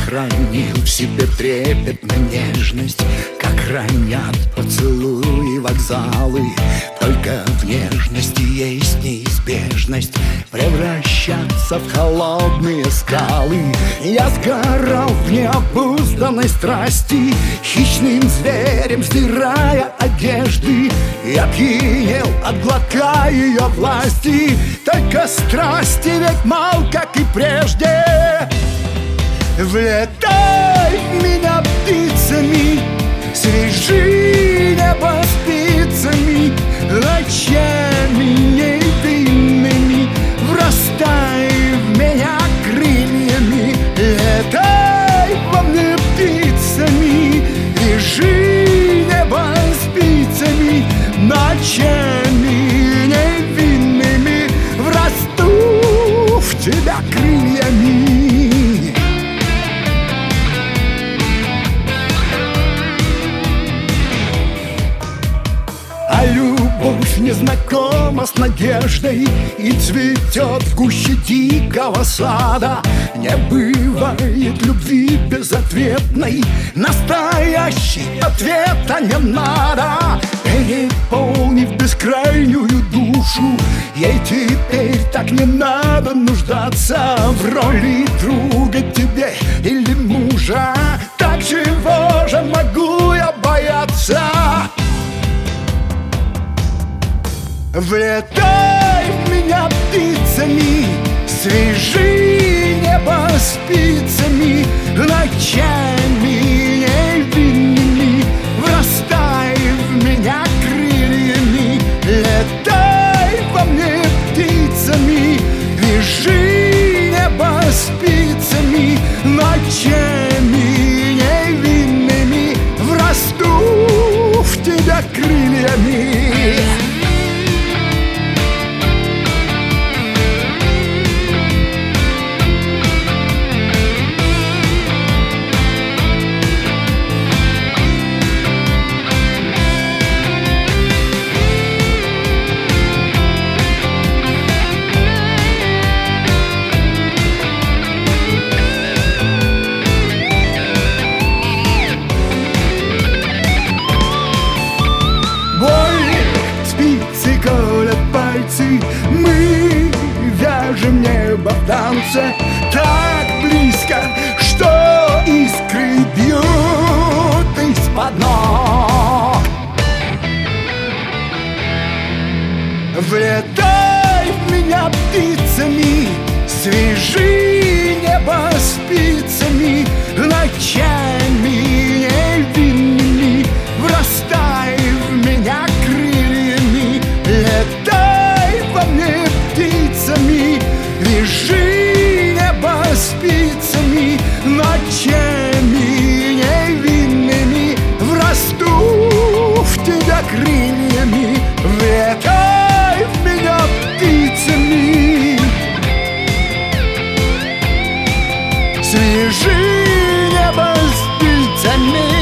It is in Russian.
хранил в себе трепетно нежность, как хранят поцелуи вокзалы. Только в нежности есть неизбежность превращаться в холодные скалы. Я сгорал в необузданной страсти, хищным зверем сдирая одежды. Я пьянел от глотка ее власти, только страсти ведь мал, как и прежде. Влетай в меня птицами, свяжи небо спицами, ночами невинными, врастай в меня крыльями. Летай во мне птицами, вяжи небо спицами, ночами невинными, врасту в тебя крыльями. А любовь незнакома с надеждой и цветет в гуще дикого сада. Не бывает любви безответной, настоящий ответа не надо. Переполнив бескрайнюю душу, ей теперь так не надо нуждаться в роли друга тебе или мужа. Так чего же могу я бояться? Влетай в меня птицами, свяжи небо спицами, ночами невинными, врастай в меня крыльями. Летай во мне птицами, вяжи небо спицами, ночами невинными, врасту в тебя крыльями. Мы вяжем небо в танце так близко, что искры бьют из-под ног. Влетай в меня птицами, свяжи небо спицами, ночами невинными, врастай в меня крыльями. Летай во мне птицами, вяжи небо спицами, ночами невинными, врасту в тебя крыльями. Влетай в меня птицами, свяжи небо спицами.